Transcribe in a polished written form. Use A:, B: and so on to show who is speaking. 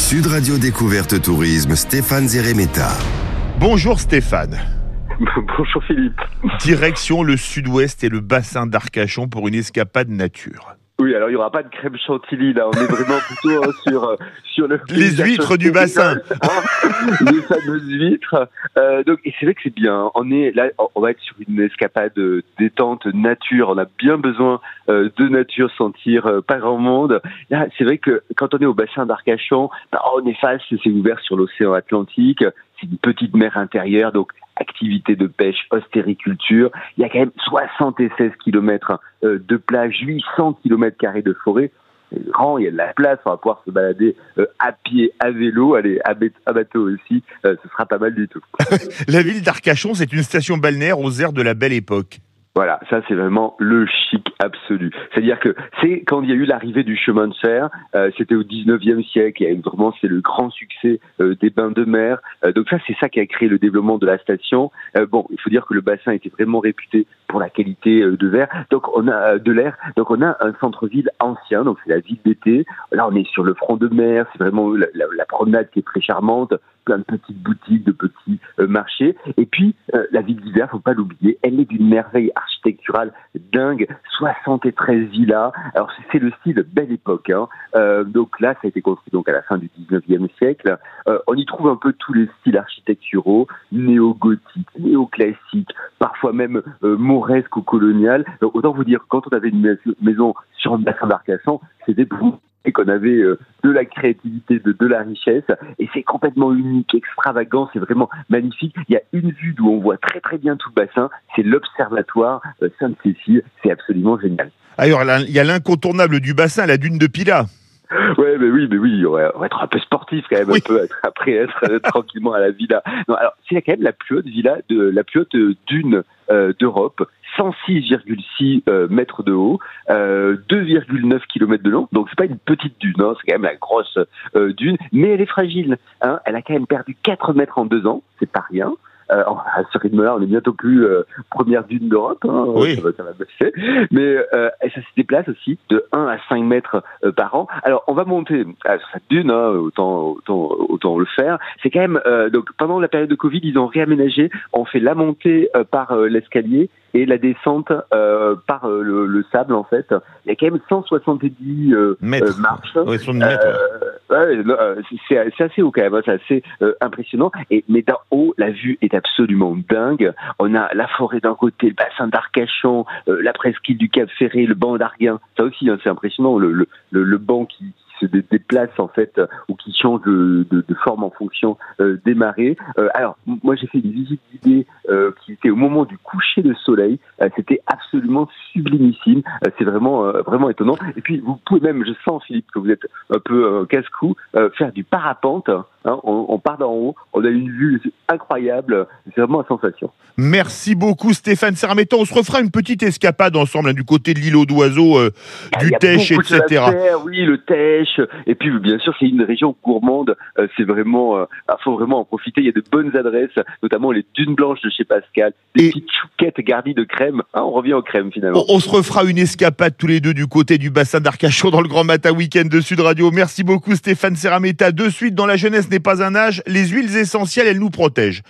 A: Sud Radio Découverte Tourisme, Stéphane Zeremeta.
B: Bonjour Stéphane.
C: Bonjour Philippe.
B: Direction le sud-ouest et le bassin d'Arcachon pour une escapade nature.
C: Oui, alors il n'y aura pas de crème chantilly là, on est vraiment plutôt sur le...
B: Les huîtres du bassin.
C: Les fameuses huîtres. Donc, et c'est vrai que c'est bien, on va être sur une escapade détente, nature, on a bien besoin de nature, sentir pas grand monde. Là, c'est vrai que quand on est au bassin d'Arcachon, on est face, c'est ouvert sur l'océan Atlantique, c'est une petite mer intérieure, donc activité de pêche, ostériculture. Il y a quand même 76 kilomètres de plage, 800 km² de forêt. C'est grand, il y a de la place, on va pouvoir se balader à pied, à vélo, allez, à bateau aussi, ce sera pas mal du tout.
B: La ville d'Arcachon, c'est une station balnéaire aux airs de la Belle Époque.
C: Voilà, ça c'est vraiment le chic absolu. C'est-à-dire que c'est quand il y a eu l'arrivée du chemin de fer, c'était au 19e siècle, et vraiment c'est le grand succès des bains de mer. Donc ça, c'est ça qui a créé le développement de la station. Bon, il faut dire que le bassin était vraiment réputé pour la qualité de l'air. Donc on a un centre-ville ancien, donc c'est la ville d'été. Là, on est sur le front de mer, c'est vraiment la promenade qui est très charmante, plein de petites boutiques, de petits marchés. Et puis la ville d'hiver, faut pas l'oublier, elle est d'une merveille architecturale dingue, 73 villas. Alors c'est le style Belle Époque, hein. Donc là, ça a été construit donc à la fin du 19e siècle. On y trouve un peu tous les styles architecturaux, néo-gothique, néo-classique, parfois même mauresque ou colonial. Donc, autant vous dire, quand on avait une maison sur le bassin d'Arcachon, c'était pour et qu'on avait de la créativité, de la richesse, et c'est complètement unique, extravagant, c'est vraiment magnifique. Il y a une vue d'où on voit très très bien tout le bassin, c'est l'observatoire Sainte-Cécile, c'est absolument génial.
B: Alors, il y a l'incontournable du bassin, la dune de Pilat.
C: Ouais, mais oui, on va être un peu sportif quand même, oui. Un peu après être tranquillement à la villa. Non, alors c'est quand même la plus haute dune d'Europe, 106,6 mètres de haut, 2,9 km de long. Donc c'est pas une petite dune, hein, c'est quand même la grosse dune, mais elle est fragile. Hein, elle a quand même perdu 4 mètres en 2 ans, c'est pas rien. À ce rythme-là, on est bientôt plus première dune d'Europe, hein, oui. Ça va baisser. Mais ça se déplace aussi de 1 à 5 mètres par an. Alors, on va monter sur cette dune, hein, autant le faire. C'est quand même donc pendant la période de Covid, ils ont réaménagé. On fait la montée par l'escalier et la descente par le sable, en fait. Il y a quand même 170 marches.
B: Oui, 110 mètres.
C: C'est assez haut quand même, hein, c'est assez impressionnant. Mais d'en haut, la vue est absolument dingue. On a la forêt d'un côté, le bassin d'Arcachon, la presqu'île du Cap Ferré, le banc d'Arguin. Ça aussi, hein, c'est impressionnant, le banc qui se déplace en fait ou qui change de forme en fonction des marées. Alors moi j'ai fait une visite guidée qui était au moment du coucher de soleil. C'était absolument sublimissime. C'est vraiment étonnant. Et puis vous pouvez même, je sens Philippe que vous êtes un peu casse-cou, faire du parapente. Hein, on part d'en haut, on a une vue incroyable. C'est vraiment une sensation.
B: Merci beaucoup Stéphane Zeremeta. On se refera une petite escapade ensemble, hein, du côté de l'île aux oiseaux, du Tech, etc.
C: Oui, le Tech. Et puis bien sûr, c'est une région gourmande. C'est vraiment, faut vraiment en profiter. Il y a de bonnes adresses, notamment les dunes blanches de chez Pascal, des petites chouquettes garnies de crème. Hein, on revient aux crèmes finalement.
B: On se refera une escapade tous les deux du côté du bassin d'Arcachon dans le Grand Matin Week-end de Sud Radio. Merci beaucoup Stéphane Zeremeta. De suite dans La jeunesse n'est pas un âge, les huiles essentielles, elles nous protègent.